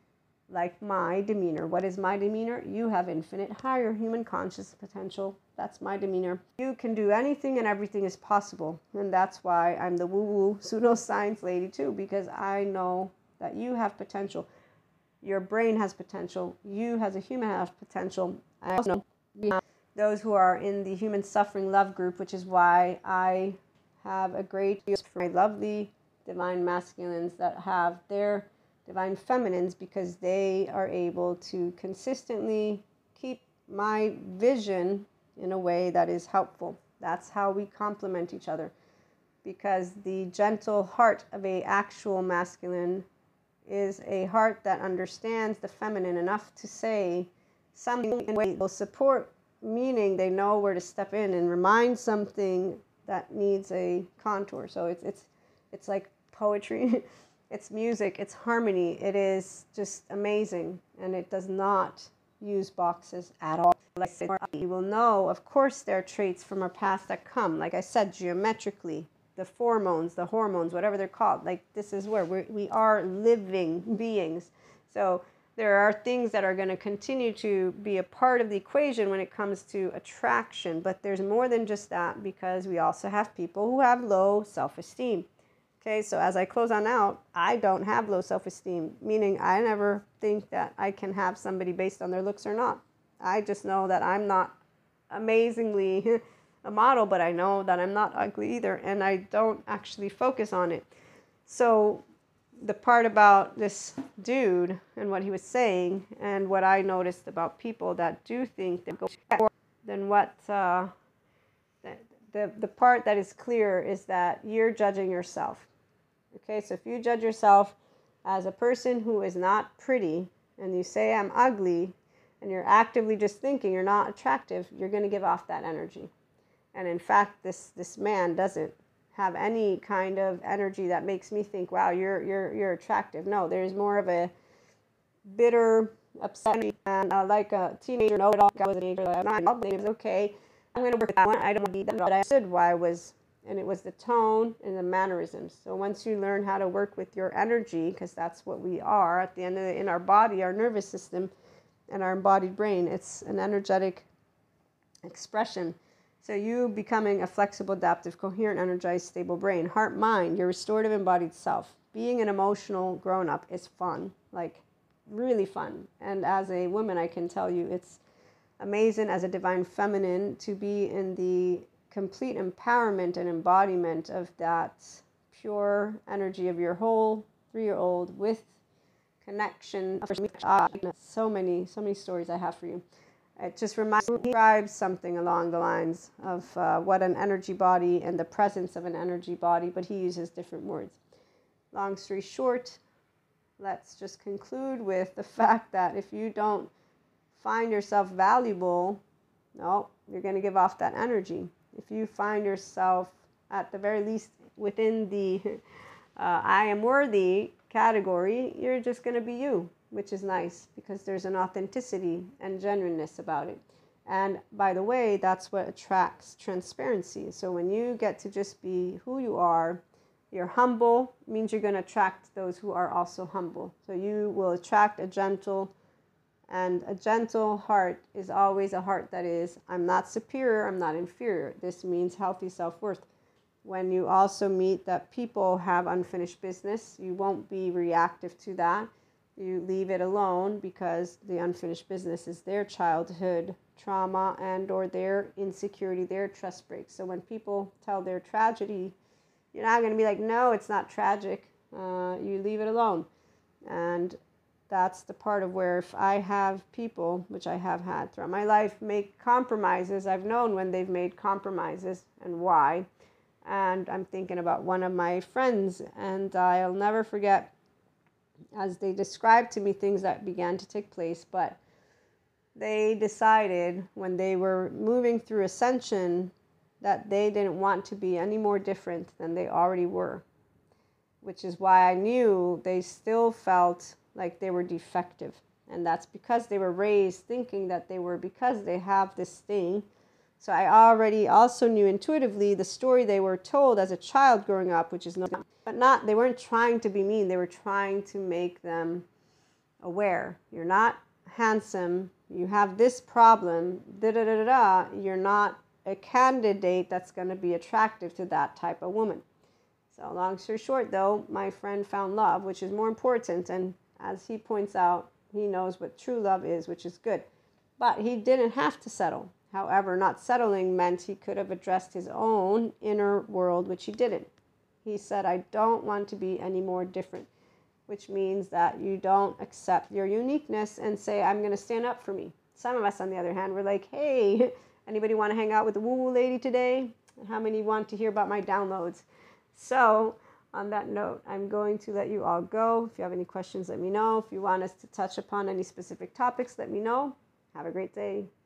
like my demeanor. What is my demeanor? You have infinite higher human conscious potential. That's my demeanor. You can do anything and everything is possible. And that's why I'm the woo-woo pseudoscience lady too, because I know that you have potential. Your brain has potential. You as a human have potential. I also know those who are in the human suffering love group, which is why I have a great deal for my lovely divine masculines that have their divine feminines, because they are able to consistently keep my vision in a way that is helpful. That's how we complement each other, because the gentle heart of a actual masculine is a heart that understands the feminine enough to say something in a way that will support, meaning they know where to step in and remind something that needs a contour. So it's it's it's like poetry. It's music, it's harmony, it is just amazing, and it does not use boxes at all. Like you will know, of course, there are traits from our past that come, like I said, geometrically, the pheromones, the hormones, whatever they're called. Like this is where we're, we are living beings. So there are things that are going to continue to be a part of the equation when it comes to attraction, but there's more than just that, because we also have people who have low self-esteem. Okay, so as I close on out, I don't have low self-esteem, meaning I never think that I can have somebody based on their looks or not. I just know that I'm not amazingly a model, but I know that I'm not ugly either, and I don't actually focus on it. So the part about this dude and what he was saying, and what I noticed about people that do think they go more than what uh, the, the part that is clear is that you're judging yourself. Okay, so if you judge yourself as a person who is not pretty, and you say I'm ugly, and you're actively just thinking you're not attractive, you're going to give off that energy. And in fact, this this man doesn't have any kind of energy that makes me think, wow, you're you're you're attractive. No, there's more of a bitter, upset, and uh, like a teenager. No, it all was a teenager. Like, I'm not ugly. It was okay. I'm going to work with that one. I don't want to be that, but I understood why I was. And it was the tone and the mannerisms. So once you learn how to work with your energy, because that's what we are at the end of the, in our body, our nervous system, and our embodied brain, it's an energetic expression. So you becoming a flexible, adaptive, coherent, energized, stable brain, heart, mind, your restorative embodied self. Being an emotional grown-up is fun, like really fun. And as a woman, I can tell you it's amazing as a divine feminine to be in the complete empowerment and embodiment of that pure energy of your whole three-year-old with connection. So many, so many stories I have for you. It just reminds me, describes something along the lines of uh, what an energy body and the presence of an energy body, but he uses different words. Long story short, let's just conclude with the fact that if you don't find yourself valuable, no, you're going to give off that energy. If you find yourself, at the very least, within the uh, I am worthy category, you're just going to be you, which is nice because there's an authenticity and genuineness about it. And by the way, that's what attracts transparency. So when you get to just be who you are, you're humble, means you're going to attract those who are also humble. So you will attract a gentle, and a gentle heart is always a heart that is, I'm not superior, I'm not inferior. This means healthy self-worth. When you also meet that people have unfinished business, you won't be reactive to that. You leave it alone because the unfinished business is their childhood trauma and or their insecurity, their trust breaks. So when people tell their tragedy, you're not going to be like, no, it's not tragic. Uh, you leave it alone. And that's the part of where if I have people, which I have had throughout my life, make compromises, I've known when they've made compromises and why. And I'm thinking about one of my friends, and I'll never forget as they described to me things that began to take place, but they decided when they were moving through ascension that they didn't want to be any more different than they already were, which is why I knew they still felt like they were defective. And that's because they were raised thinking that they were, because they have this thing. So I already also knew intuitively the story they were told as a child growing up, which is no, but not, they weren't trying to be mean. They were trying to make them aware. You're not handsome. You have this problem. Da da da da da. You're not a candidate that's going to be attractive to that type of woman. So long story short, though, my friend found love, which is more important. And as he points out, he knows what true love is, which is good. But he didn't have to settle. However, not settling meant he could have addressed his own inner world, which he didn't. He said, I don't want to be any more different, which means that you don't accept your uniqueness and say, I'm going to stand up for me. Some of us, on the other hand, we're like, hey, anybody want to hang out with the woo-woo lady today? How many want to hear about my downloads? So on that note, I'm going to let you all go. If you have any questions, let me know. If you want us to touch upon any specific topics, let me know. Have a great day.